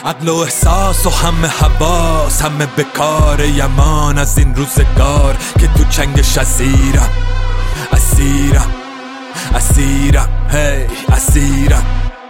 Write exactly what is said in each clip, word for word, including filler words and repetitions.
عقل و احساس و همه حواس، همه بکار یمان از این روزگار که تو چنگش اسیرم اسیرم اسیرم هی اسیرم.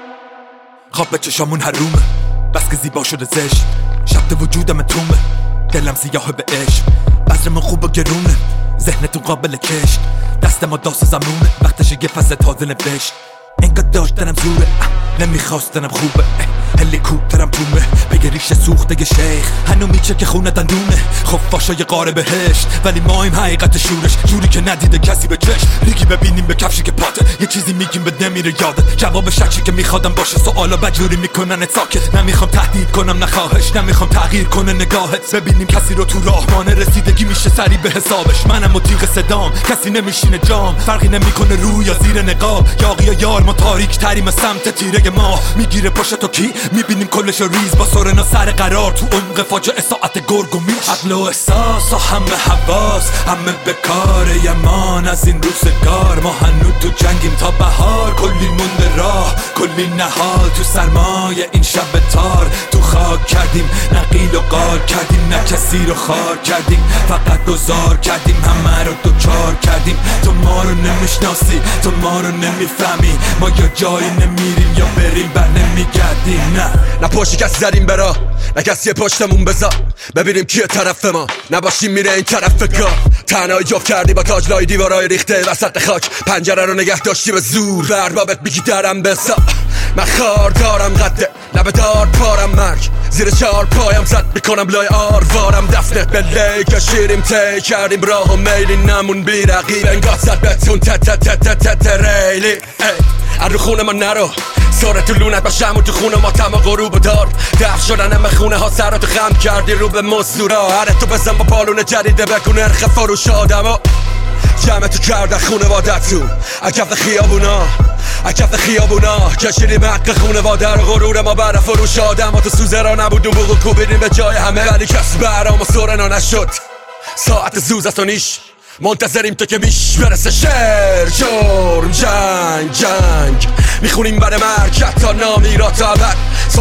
خواب به چشامون حرومه بس که زیبا شده زشت، شب وجودم تومه دلم سیاه به عشق. بذرمون خوب و گرونه ذهنتون قابل کشت، دست ما داس زمونه وقتش یه فصل تازه نوشت. اینقدر داشتنم زوره نمیخواستنم خوبه، هلیکوپترم تومه بگه ریشه سوخته گ شیخ. هنو میچه که خونه دندونه خفاشای قاره بهشت، ولی ما این حقیقت شورش جوری که ندیده کسی به چشم. ریگی ببینیم به کفشی که پاته، یه چیزی میگیم به نمیره یادت. جواب شکی که میخوادم باشه سوالا بجوری میکنن ساکت. نمیخوام تهدید کنم نخواهش، نمیخوام تغییر کنه نگاهت. ببینیم کسی رو تو راه مانه رسیدگی میشه سری به حسابش. منم و تیغ صدام کسی نمیشینه جام، فرقی نمیکنه روی یا زیر نقاب. یاقی یا یار ما تاریک تریم سمت تیره ما میگیره پشت تو کی. میبینیم کلش ریز با سرنا سر قرار تو عمق فاجعه ساعت گرگ و میش. عقل و احساس و همه حواس، همه بکار یمان از این روزگار. ما هنو تو جنگیم تا بهار، کلی مونده راه کلی نهال تو سرمایه این شب تار. تو خاک کردیم نقیل و قال کردیم، نه کسی رو خار کردیم فقط گذار کردیم. همه رو دوچار کردیم، تو ما رو نمیشناسی تو ما رو نمیفهمی. ما یا جایی نمیریم یا بریم بر نمیگردیم. نه نه پشتی کسی زدیم برا، نه کسی پشتمون بذار ببینیم کیه طرف ما. نباشیم میره این طرف گاه، تنهایی جفت کردی با تاج لای دیوارای ریخته وسط خاک. پنجره رو نگه داشتی به زور، بربابت میگی درم بسا. من خار دارم قده لبه دار پارم، مرگ زیر چار پایم زد میکنم لای آروارم. دفنه به لی کشیریم تی کردیم راه و میلی، نمون بی رقیب انگاه زد بتون ت ت ت ت ت ت ریلی. ارو خونه ما نرو ساره تو لونت باشم و تو خونه ما تما غروب دار. دف شدن همه خونه ها سراتو خم کردی رو به مزدورا. هره تو بزن با پالون جدیده بکن نرخ فروش آدم ها. جمع تو کردن خونوادت تو اکف خیابونا اکف خیابونا. کشیدیم حق خونواده رو غرور ما بر فروش آدم ها. تو سوزه را نبود و بوغو کوبیدیم به جای همه، ولی کس برام و سورنا نشد. ساعت زوز است و نیش منتظریم تو که میش برسه. شعر جرم جنگ جنگ میخونیم بر مرگ حتی نامی را تا ابد.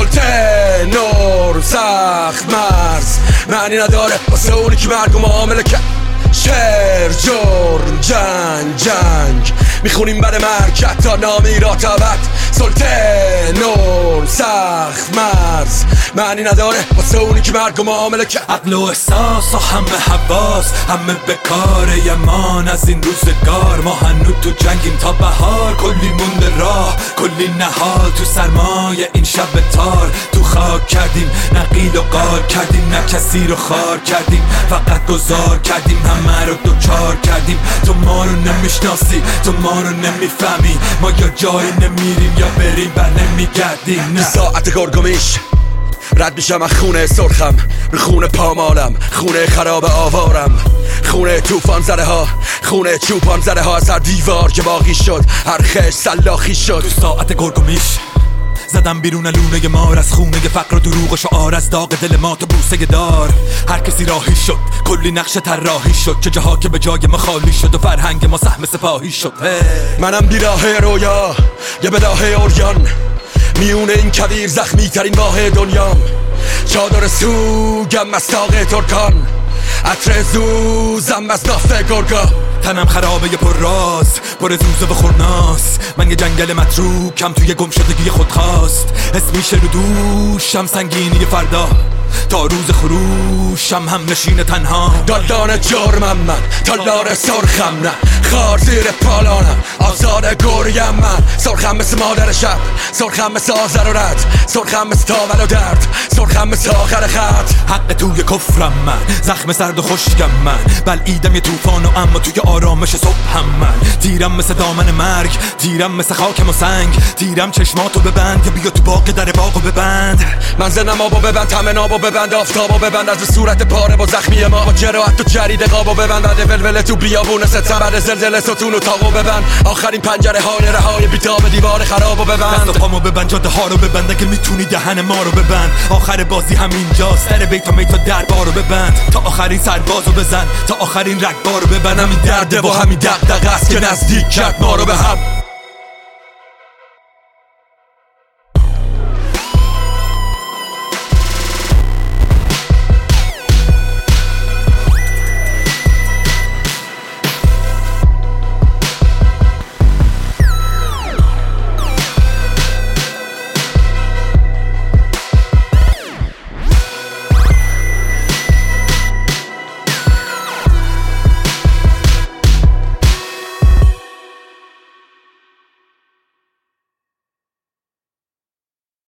سلطه نور سخت مرز معنی نداره واسه اونی که مرگ و معامله کرد. شعر جرم جنگ جنگ میخونیم بر مرگ حتی نامی را تا ابد. سلطه نور سخت مرز معنی نداره واسه اونی که مرگ و معامله کرد. عقل و احساس و همه حواس، همه بکار یمان از این روزگار. ما هنو تو جنگیم تا بهار، کلی مونده راه کلی نهال تو سرمایه این شب تار. تو خاک کردیم نقیل و قال کردیم، نه کسی رو خار کردیم فقط گذار کردیم. همه رو دوچار کردیم، تو ما رو نمیشناسی تو ما رو نمیفهمی. ما یا جایی نمیریم یا بریم بر نمیگردیم. نه ساعت گرگومیش رد میشم از خونه سرخم رو خونه پامالم، خونه خراب آوارم، خونه توفان زده ها، خونه چوپان زده ها. از هر دیوار که باقی شد هر خش سلاخی شد. تو ساعت گرگومیش زدم بیرون لونه مار از خونه فقر و دروغ و شعار. از داغ دل ما تو بوسه دار هر کسی راهی شد، کلی نقش طراحی شد. چه جاها که به جای ما خالی شد و فرهنگ ما سهم سپاهی شد. منم بیراه رویا یه بداه اوریان، میونه این کویر زخمی ترین راه دنیام. چادر سوگم از تاق ترکان، عطر زوزم از ناف گرگا. تنم خرابه یه پر راز پر زوزه و خورناس. من یه جنگل متروکم توی گم شدگی خودخواست. اسم میشه رو دوشم سنگینی فردا، تا روز خروشم هم نشین تنها. دالدان جرمم من تالار سرخم نه، خار زیر پالانم آزاد گوریم من. سرخم مثل مادر شب، سرخم مثل آزر و رد، سرخم مثل تاول و درد، سرخم مثل آخر خط. حق توی کفرم من، زخم سرد و خشکم من. بلعیدم یه توفان و اما توی آرامش صبحم من. تیرم مثل دامن مرگ، تیرم مثل خاکم و سنگ. تیرم چشماتو ببند یا بیا تو باغ در باغو ببند. من زنم آبو ببند تمن آبو ببند، آفتابو ببند از صورت پاره با زخمی ما. با جراحت و جرید قابو ببند، بعد ولوله تو بیابون ستم بعد زلزله ستون و تاقو ببند. آخرین پنجره های رهای بیتاب دیوار خرابو ببند. دست و پامو ببند، جاده ها رو ببند اگه میتونی دهن ما رو ببند. آخر بازی همینجاست، سر بیت و میت و دربار رو ببند. تا آخرین سربازو بزن، تا آخرین رگبار رو ببند. همین درده و همین دغدغه است که نزدیک کرد ما رو به هم.